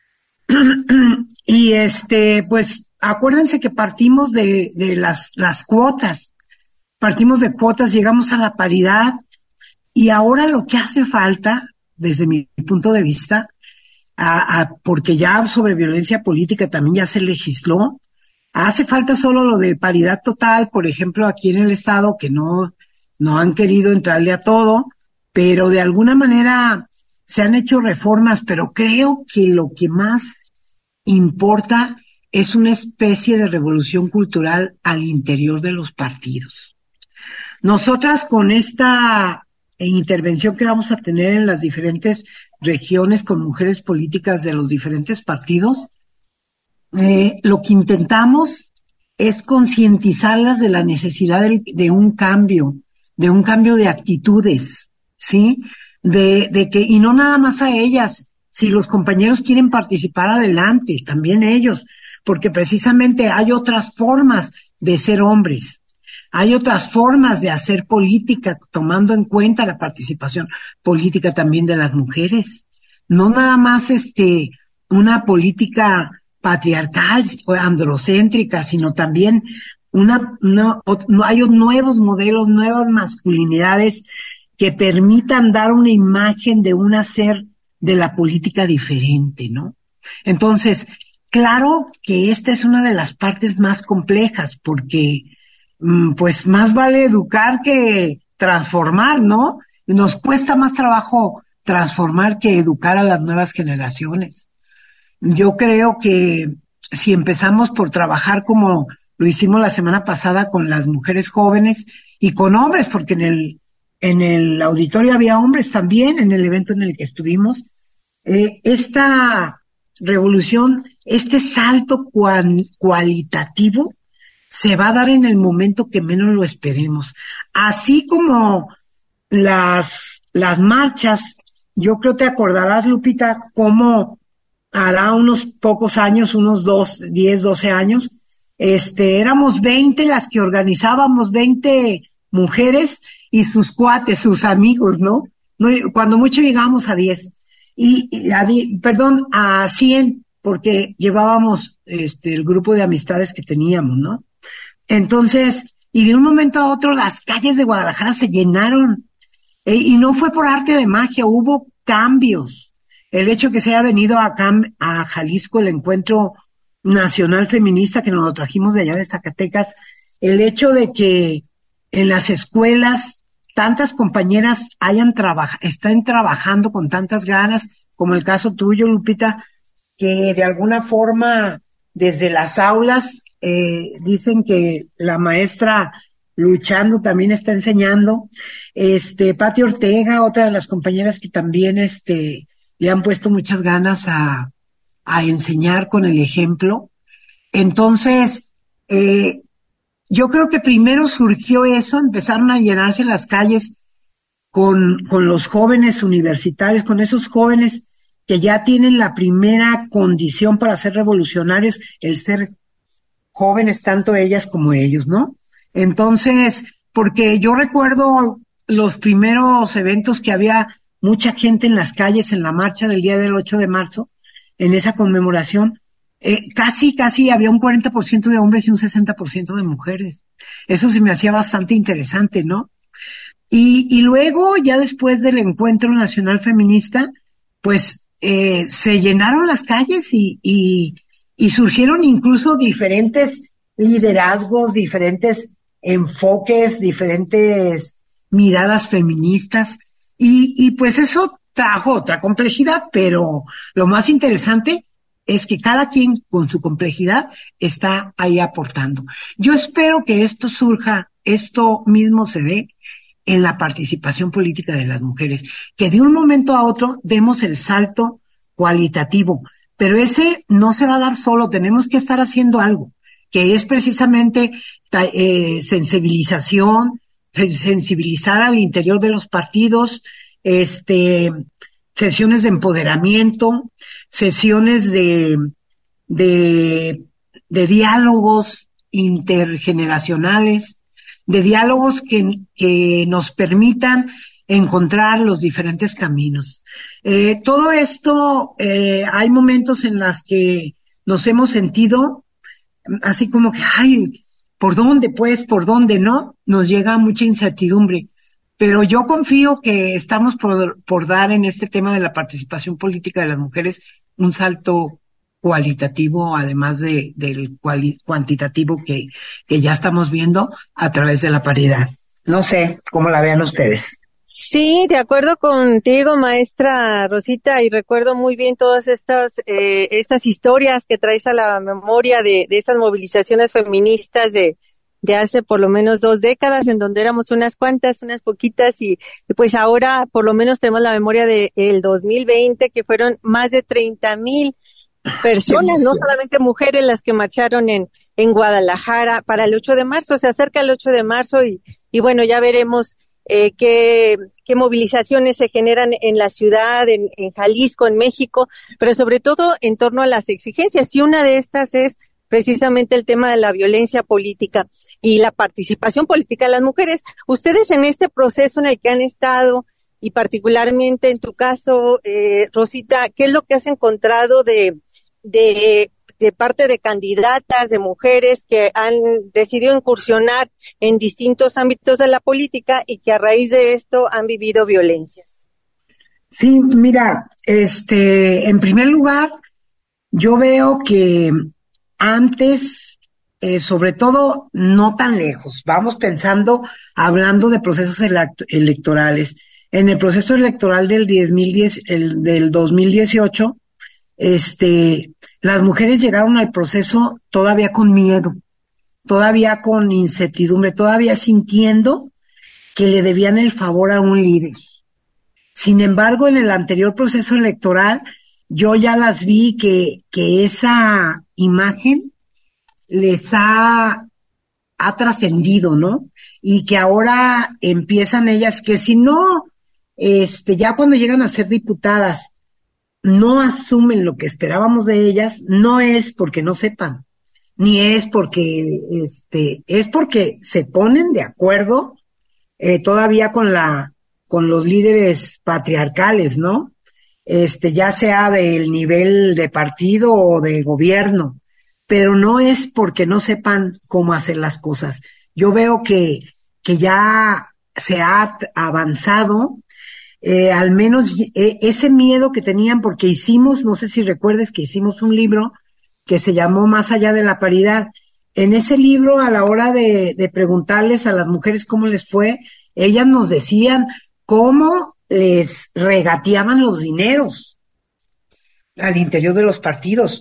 Y este, pues, acuérdense que partimos de, de las, las cuotas. Partimos de cuotas, llegamos a la paridad, y ahora lo que hace falta, desde mi punto de vista, a, a, porque ya sobre violencia política también ya se legisló, hace falta solo lo de paridad total, por ejemplo, aquí en el estado, que no, no han querido entrarle a todo, pero de alguna manera se han hecho reformas, pero creo que lo que más importa es una especie de revolución cultural al interior de los partidos. Nosotras con esta intervención que vamos a tener en las diferentes regiones con mujeres políticas de los diferentes partidos, eh, lo que intentamos es concientizarlas de la necesidad de, de un cambio, de un cambio de actitudes, ¿sí? De, de que, y no nada más a ellas, si los compañeros quieren participar adelante, también ellos, porque precisamente hay otras formas de ser hombres. Hay otras formas de hacer política, tomando en cuenta la participación política también de las mujeres. No nada más este una política patriarcal o androcéntrica, sino también una, no, no, hay nuevos modelos, nuevas masculinidades que permitan dar una imagen de un hacer de la política diferente, ¿no? Entonces, claro que esta es una de las partes más complejas, porque pues más vale educar que transformar, ¿no? Nos cuesta más trabajo transformar que educar a las nuevas generaciones. Yo creo que si empezamos por trabajar como lo hicimos la semana pasada con las mujeres jóvenes y con hombres, porque en el en el auditorio había hombres también, en el evento en el que estuvimos, eh, esta revolución, este salto cuan, cualitativo, se va a dar en el momento que menos lo esperemos. Así como las, las marchas, yo creo te acordarás, Lupita, cómo hará unos pocos años, unos dos, diez, doce años, este, éramos veinte las que organizábamos, veinte mujeres y sus cuates, sus amigos, ¿no? no cuando mucho llegábamos a diez. Y, y a, perdón, a cien, porque llevábamos, este, el grupo de amistades que teníamos, ¿no? Entonces, y de un momento a otro las calles de Guadalajara se llenaron, eh, y no fue por arte de magia, hubo cambios. El hecho que se haya venido acá a Jalisco el encuentro nacional feminista, que nos lo trajimos de allá de Zacatecas, el hecho de que en las escuelas tantas compañeras hayan trabajado, están trabajando con tantas ganas, como el caso tuyo, Lupita, que de alguna forma desde las aulas eh, dicen que la maestra luchando también está enseñando. Este, Pati Ortega, otra de las compañeras que también este le han puesto muchas ganas a, a enseñar con el ejemplo. Entonces, eh, yo creo que primero surgió eso, empezaron a llenarse las calles con, con los jóvenes universitarios, con esos jóvenes que ya tienen la primera condición para ser revolucionarios, el ser jóvenes, tanto ellas como ellos, ¿no? Entonces, porque yo recuerdo los primeros eventos que había mucha gente en las calles en la marcha del día del ocho de marzo, en esa conmemoración, eh, casi, casi había un cuarenta por ciento de hombres y un sesenta por ciento de mujeres. Eso se me hacía bastante interesante, ¿no? Y, y luego, ya después del Encuentro Nacional Feminista, pues eh, se llenaron las calles y, y, y surgieron incluso diferentes liderazgos, diferentes enfoques, diferentes miradas feministas, y, y pues eso trajo otra complejidad, pero lo más interesante es que cada quien con su complejidad está ahí aportando. Yo espero que esto surja, esto mismo se dé en la participación política de las mujeres, que de un momento a otro demos el salto cualitativo, pero ese no se va a dar solo, tenemos que estar haciendo algo, que es precisamente eh, sensibilización, sensibilizar al interior de los partidos, este, sesiones de empoderamiento, sesiones de, de, de diálogos intergeneracionales, de diálogos que, que nos permitan encontrar los diferentes caminos. Eh, todo esto, eh, hay momentos en los que nos hemos sentido así como que, ay, ¿por dónde pues? ¿Por dónde no? Nos llega mucha incertidumbre. Pero yo confío que estamos por, por dar en este tema de la participación política de las mujeres un salto cualitativo, además de del cuali, cuantitativo que, que ya estamos viendo a través de la paridad. No sé cómo la vean ustedes. Sí, de acuerdo contigo, maestra Rosita, y recuerdo muy bien todas estas eh, estas historias que traes a la memoria de, de estas movilizaciones feministas de de hace por lo menos dos décadas, en donde éramos unas cuantas, unas poquitas, y, y pues ahora por lo menos tenemos la memoria de el dos mil veinte, que fueron más de treinta mil personas, no solamente mujeres, las que marcharon en en Guadalajara para el ocho de marzo. Se acerca el ocho de marzo y y bueno, ya veremos Eh, qué, qué movilizaciones se generan en la ciudad, en, en Jalisco, en México, pero sobre todo en torno a las exigencias, y una de estas es precisamente el tema de la violencia política y la participación política de las mujeres. Ustedes en este proceso en el que han estado, y particularmente en tu caso, eh, Rosita, ¿qué es lo que has encontrado de, de de parte de candidatas, de mujeres que han decidido incursionar en distintos ámbitos de la política y que a raíz de esto han vivido violencias? Sí, mira, este, en primer lugar, yo veo que antes, eh, sobre todo, no tan lejos, vamos pensando, hablando de procesos elect- electorales. En el proceso electoral del diez mil diez, el, del dos mil dieciocho, este, las mujeres llegaron al proceso todavía con miedo, todavía con incertidumbre, todavía sintiendo que le debían el favor a un líder. Sin embargo, en el anterior proceso electoral, yo ya las vi que, que esa imagen les ha, ha trascendido, ¿no? Y que ahora empiezan ellas, que si no, este, ya cuando llegan a ser diputadas, no asumen lo que esperábamos de ellas, no es porque no sepan, ni es porque, este, es porque se ponen de acuerdo eh, todavía con la, con los líderes patriarcales, ¿no? Este, ya sea del nivel de partido o de gobierno, pero no es porque no sepan cómo hacer las cosas. Yo veo que, que ya se ha avanzado. Eh, al menos eh, ese miedo que tenían, porque hicimos, no sé si recuerdes que hicimos un libro que se llamó Más allá de la paridad. En ese libro, a la hora de, de preguntarles a las mujeres cómo les fue, ellas nos decían cómo les regateaban los dineros al interior de los partidos,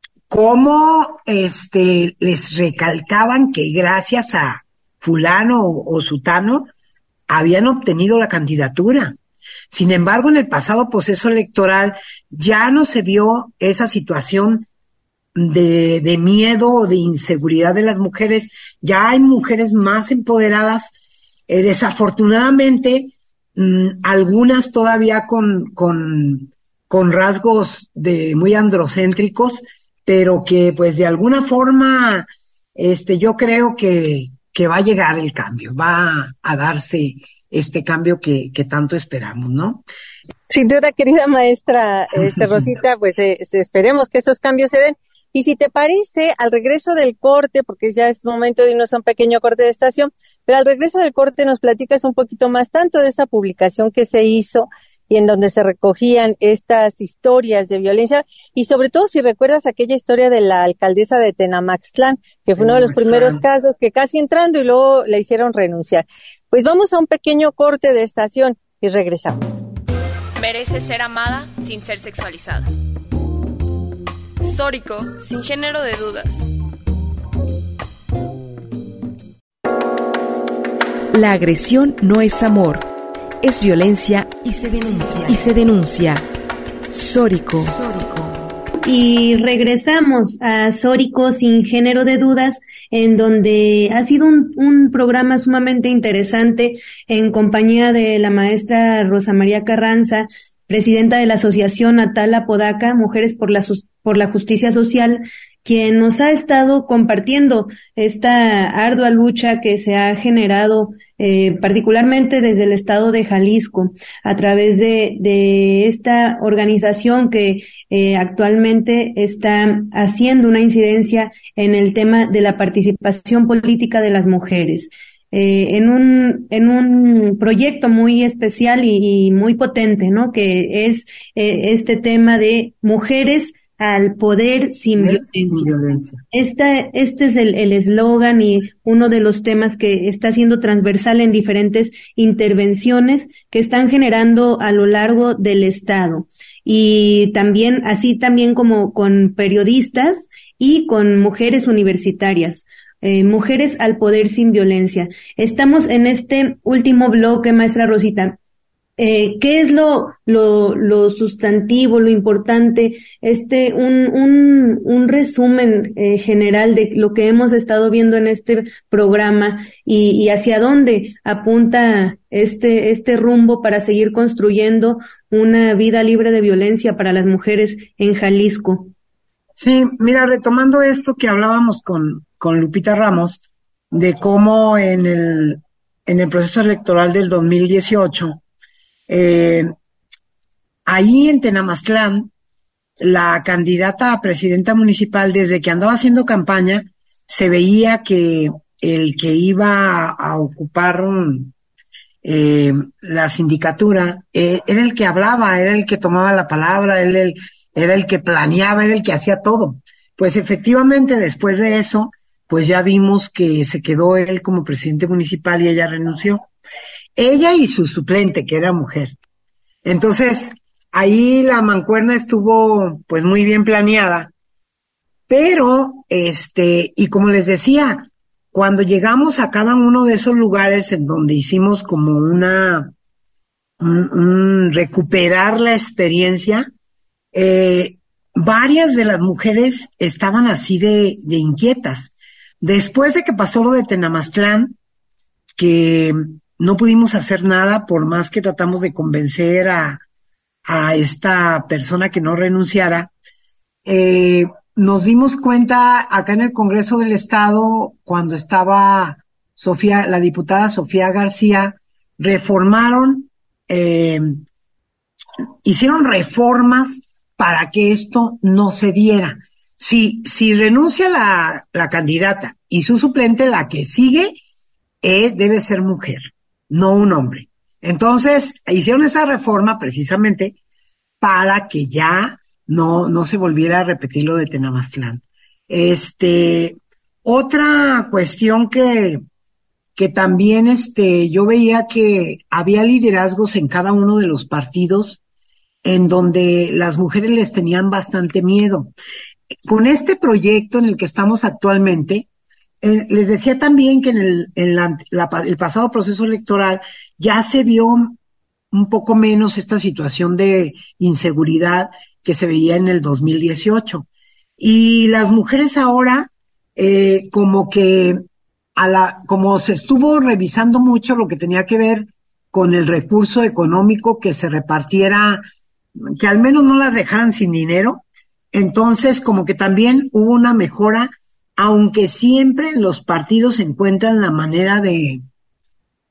cómo este les recalcaban que gracias a fulano o, o sutano habían obtenido la candidatura. Sin embargo, en el pasado proceso electoral ya no se vio esa situación de, de miedo o de inseguridad de las mujeres. Ya hay mujeres más empoderadas, eh, desafortunadamente, mmm, algunas todavía con, con, con rasgos de muy androcéntricos, pero que pues de alguna forma, este, yo creo que, que va a llegar el cambio, va a darse este cambio que, que tanto esperamos, ¿no? Sin duda, querida maestra este, Rosita, pues eh, esperemos que esos cambios se den. Y si te parece, al regreso del corte, porque ya es momento de irnos a un pequeño corte de estación, pero al regreso del corte nos platicas un poquito más tanto de esa publicación que se hizo y en donde se recogían estas historias de violencia, y sobre todo si recuerdas aquella historia de la alcaldesa de Tenamaxtlán, que fue uno de los primeros casos que casi entrando y luego la hicieron renunciar. Pues vamos a un pequeño corte de estación y regresamos. Merece ser amada sin ser sexualizada. Sórico, sin género de dudas. La agresión no es amor, es violencia y se denuncia. Y se denuncia. Sórico. Y regresamos a Sórico sin género de dudas, en donde ha sido un, un programa sumamente interesante en compañía de la maestra Rosa María Carranza, presidenta de la Asociación Atala Podaca, Mujeres por la, por la Justicia Social, quien nos ha estado compartiendo esta ardua lucha que se ha generado eh, particularmente desde el estado de Jalisco a través de, de esta organización que eh, actualmente está haciendo una incidencia en el tema de la participación política de las mujeres. Eh, en un en un proyecto muy especial y, y muy potente, ¿no? Que es eh, este tema de mujeres al poder sin violencia. Sin violencia. Esta, este es el el eslogan y uno de los temas que está siendo transversal en diferentes intervenciones que están generando a lo largo del estado. Y también, así también como con periodistas y con mujeres universitarias. Eh, mujeres al poder sin violencia. Estamos en este último bloque, maestra Rosita. Eh, ¿qué es lo, lo, lo sustantivo, lo importante? Este, un, un, un resumen eh, general de lo que hemos estado viendo en este programa y, y hacia dónde apunta este, este rumbo para seguir construyendo una vida libre de violencia para las mujeres en Jalisco. Sí, mira, retomando esto que hablábamos con, con Lupita Ramos, de cómo en el, en el proceso electoral del dos mil dieciocho, eh, ahí en Tenamaxtlán, la candidata a presidenta municipal, desde que andaba haciendo campaña, se veía que el que iba a, a ocupar un, eh, la sindicatura, eh, era el que hablaba, era el que tomaba la palabra, era el, era el que planeaba, era el que hacía todo. Pues efectivamente, después de eso, pues ya vimos que se quedó él como presidente municipal y ella renunció. Ella y su suplente, que era mujer. Entonces, ahí la mancuerna estuvo pues muy bien planeada, pero este, y como les decía, cuando llegamos a cada uno de esos lugares en donde hicimos como una, un, un recuperar la experiencia, eh, varias de las mujeres estaban así de, de inquietas. Después de que pasó lo de Tenamaxtlán, que no pudimos hacer nada por más que tratamos de convencer a, a esta persona que no renunciara, eh, nos dimos cuenta acá en el Congreso del Estado, cuando estaba Sofía, la diputada Sofía García, reformaron, eh, hicieron reformas para que esto no se diera. Si, si renuncia la, la candidata y su suplente, la que sigue, eh, debe ser mujer, no un hombre. Entonces, hicieron esa reforma precisamente para que ya no, no se volviera a repetir lo de Tenamaxtlán. Este, otra cuestión que, que también, este, yo veía que había liderazgos en cada uno de los partidos en donde las mujeres les tenían bastante miedo. Con este proyecto en el que estamos actualmente, eh, les decía también que en el, en la, la, el pasado proceso electoral ya se vio un poco menos esta situación de inseguridad que se veía en el dos mil dieciocho. Y las mujeres ahora, eh, como que a la, como se estuvo revisando mucho lo que tenía que ver con el recurso económico, que se repartiera, que al menos no las dejaran sin dinero, entonces como que también hubo una mejora, aunque siempre los partidos encuentran la manera de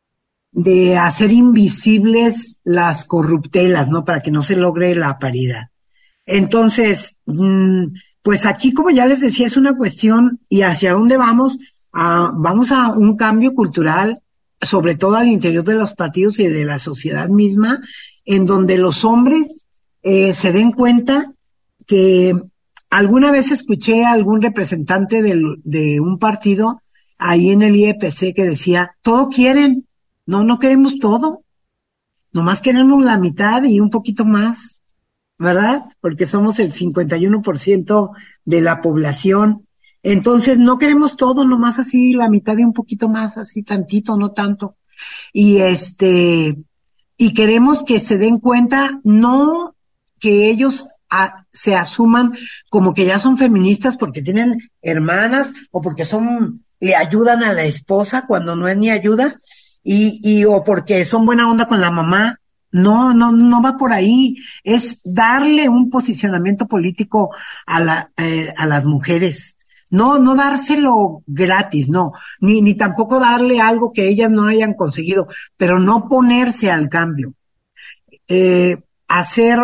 de hacer invisibles las corruptelas, ¿no? Para que no se logre la paridad. Entonces, pues aquí, como ya les decía, es una cuestión, y hacia dónde vamos, a, vamos a un cambio cultural, sobre todo al interior de los partidos y de la sociedad misma, en donde los hombres eh, se den cuenta que alguna vez escuché a algún representante del, de un partido ahí en el I E P C que decía, todo quieren, no, no queremos todo, nomás queremos la mitad y un poquito más, ¿verdad? Porque somos el cincuenta y uno por ciento de la población. Entonces no queremos todo, nomás así la mitad y un poquito más, así tantito, no tanto. Y este, y queremos que se den cuenta, no que ellos a, se asuman como que ya son feministas porque tienen hermanas o porque son, le ayudan a la esposa cuando no es ni ayuda, y, y, o porque son buena onda con la mamá. No, no, no va por ahí. Es darle un posicionamiento político a la, eh, a las mujeres. No, no dárselo gratis, no. Ni, ni tampoco darle algo que ellas no hayan conseguido, pero no ponerse al cambio. Eh, hacer,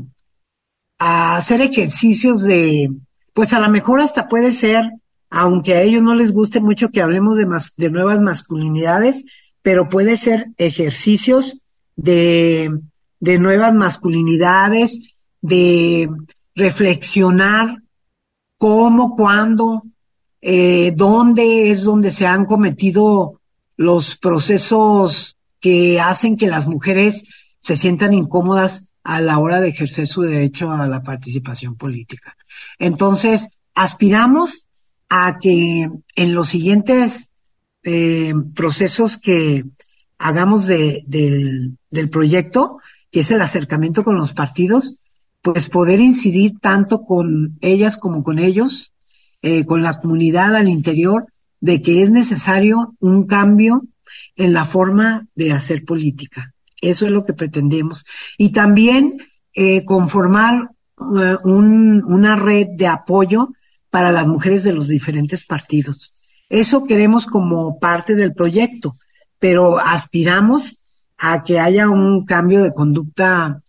hacer ejercicios de, pues a lo mejor hasta puede ser, aunque a ellos no les guste mucho que hablemos de mas, de nuevas masculinidades, pero puede ser ejercicios de, de nuevas masculinidades, de reflexionar cómo, cuándo, eh, dónde es donde se han cometido los procesos que hacen que las mujeres se sientan incómodas a la hora de ejercer su derecho a la participación política. Entonces, aspiramos a que en los siguientes eh, procesos que hagamos de, del, del proyecto, que es el acercamiento con los partidos, pues poder incidir tanto con ellas como con ellos, eh, con la comunidad al interior, de que es necesario un cambio en la forma de hacer política. Eso es lo que pretendemos. Y también eh, conformar uh, un, una red de apoyo para las mujeres de los diferentes partidos. Eso queremos como parte del proyecto, pero aspiramos a que haya un cambio de conducta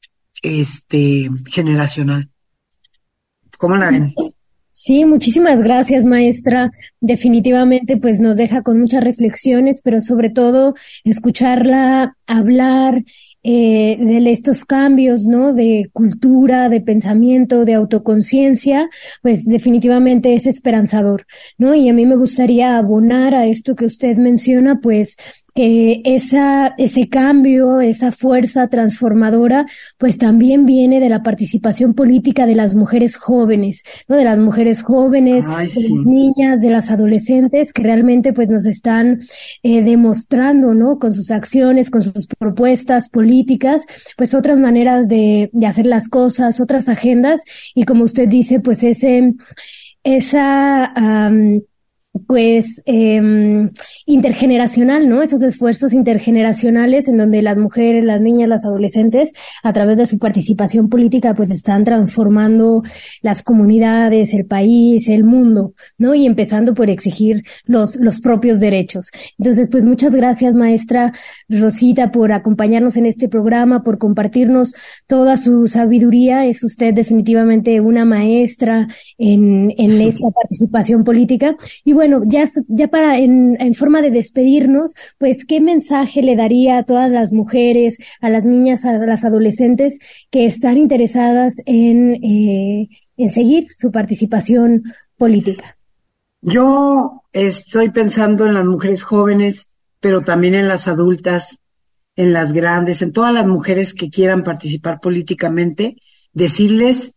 este generacional. ¿Cómo la ven? Sí, muchísimas gracias, maestra. Definitivamente, pues nos deja con muchas reflexiones, pero sobre todo escucharla hablar eh, de estos cambios, ¿no? De cultura, de pensamiento, de autoconciencia, pues definitivamente es esperanzador, ¿no? Y a mí me gustaría abonar a esto que usted menciona, pues que esa, ese cambio, esa fuerza transformadora, pues también viene de la participación política de las mujeres jóvenes, ¿no? De las mujeres jóvenes, Ay, de sí. las niñas, de las adolescentes, que realmente pues nos están eh, demostrando, ¿no? Con sus acciones, con sus propuestas políticas, pues otras maneras de, de hacer las cosas, otras agendas, y como usted dice, pues ese, esa, um, pues eh, intergeneracional, ¿no? Esos esfuerzos intergeneracionales en donde las mujeres, las niñas, las adolescentes, a través de su participación política, pues están transformando las comunidades, el país, el mundo, ¿no? Y empezando por exigir los, los propios derechos. Entonces, pues muchas gracias, maestra Rosita, por acompañarnos en este programa, por compartirnos toda su sabiduría. Es usted definitivamente una maestra en, en esta participación política. Y bueno, Bueno, ya, ya para en, en forma de despedirnos, pues, ¿qué mensaje le daría a todas las mujeres, a las niñas, a las adolescentes que están interesadas en, eh, en seguir su participación política? Yo estoy pensando en las mujeres jóvenes, pero también en las adultas, en las grandes, en todas las mujeres que quieran participar políticamente, decirles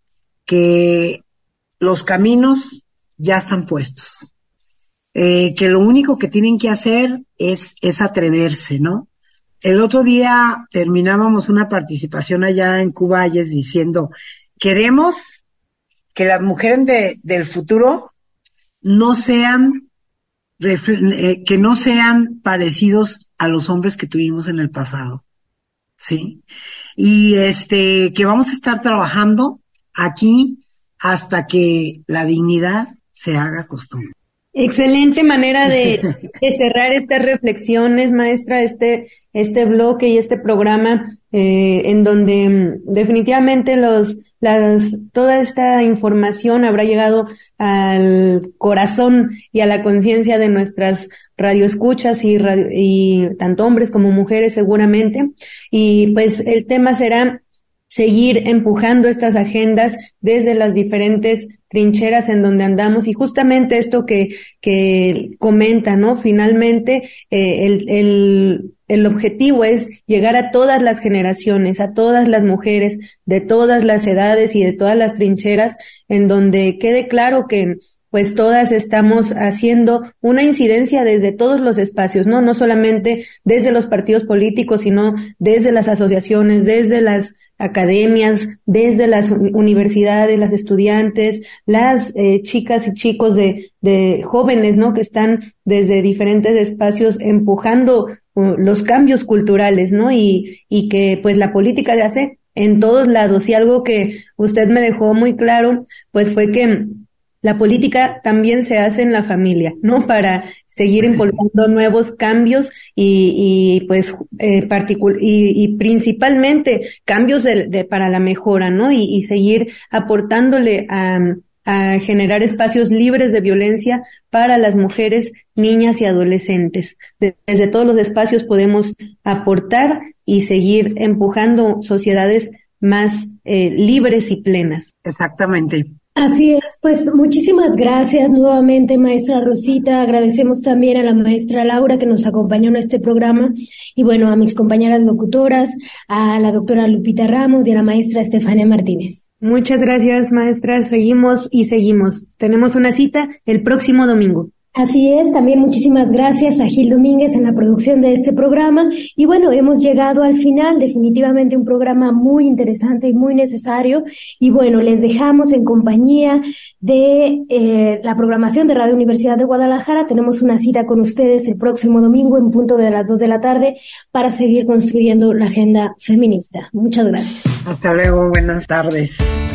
que los caminos ya están puestos. Eh, que lo único que tienen que hacer es, es atreverse, ¿no? El otro día terminábamos una participación allá en Cuballes diciendo, queremos que las mujeres de, del futuro no sean, eh, que no sean parecidos a los hombres que tuvimos en el pasado, ¿sí? Y este, que vamos a estar trabajando aquí hasta que la dignidad se haga costumbre. Excelente manera de, de cerrar estas reflexiones, maestra, este, este bloque y este programa, eh, en donde mm, definitivamente los, las, toda esta información habrá llegado al corazón y a la conciencia de nuestras radioescuchas y, radio, y tanto hombres como mujeres seguramente. Y pues el tema será seguir empujando estas agendas desde las diferentes trincheras en donde andamos, y justamente esto que, que comenta, ¿no? Finalmente, eh, el, el, el objetivo es llegar a todas las generaciones, a todas las mujeres de todas las edades y de todas las trincheras, en donde quede claro que pues todas estamos haciendo una incidencia desde todos los espacios, ¿no? No solamente desde los partidos políticos, sino desde las asociaciones, desde las academias, desde las universidades, las estudiantes, las eh, chicas y chicos de, de jóvenes, ¿no? Que están desde diferentes espacios empujando uh, los cambios culturales, ¿no? Y, y que pues la política se hace en todos lados. Y algo que usted me dejó muy claro, pues fue que la política también se hace en la familia, ¿no? Para seguir impulsando nuevos cambios y, y pues, eh, particul- y, y principalmente cambios de, de, para la mejora, ¿no? Y, y seguir aportándole a, a generar espacios libres de violencia para las mujeres, niñas y adolescentes. Desde todos los espacios podemos aportar y seguir empujando sociedades más eh, libres y plenas. Exactamente. Así es, pues muchísimas gracias nuevamente, maestra Rosita. Agradecemos también a la maestra Laura que nos acompañó en este programa y bueno, a mis compañeras locutoras, a la doctora Lupita Ramos y a la maestra Estefania Martínez. Muchas gracias, maestra. Seguimos y seguimos. Tenemos una cita el próximo domingo. Así es, también muchísimas gracias a Gil Domínguez en la producción de este programa. Y bueno, hemos llegado al final, definitivamente un programa muy interesante y muy necesario. Y bueno, les dejamos en compañía de eh, la programación de Radio Universidad de Guadalajara. Tenemos una cita con ustedes el próximo domingo en punto de las dos de la tarde para seguir construyendo la agenda feminista. Muchas gracias. Hasta luego, buenas tardes.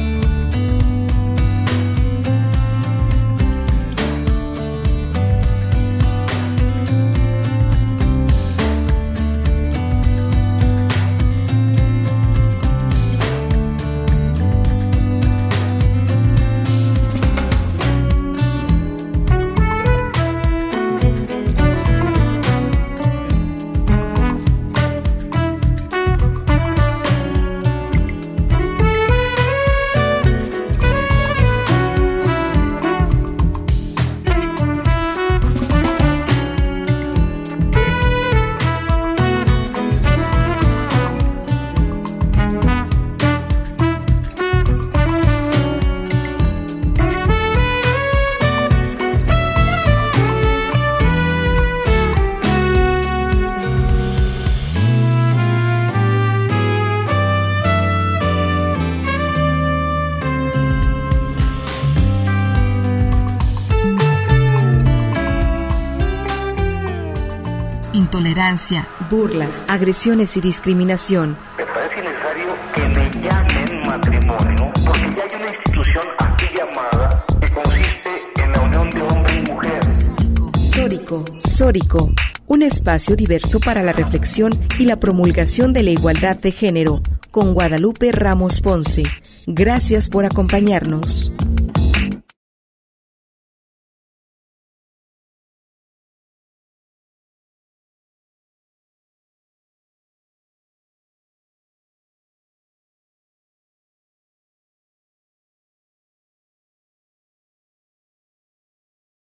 Intolerancia, burlas, agresiones y discriminación. Me parece necesario que me llamen matrimonio, porque ya hay una institución así llamada que consiste en la unión de hombre y mujer. Sórico, Sórico, un espacio diverso para la reflexión y la promulgación de la igualdad de género, con Guadalupe Ramos Ponce. Gracias por acompañarnos.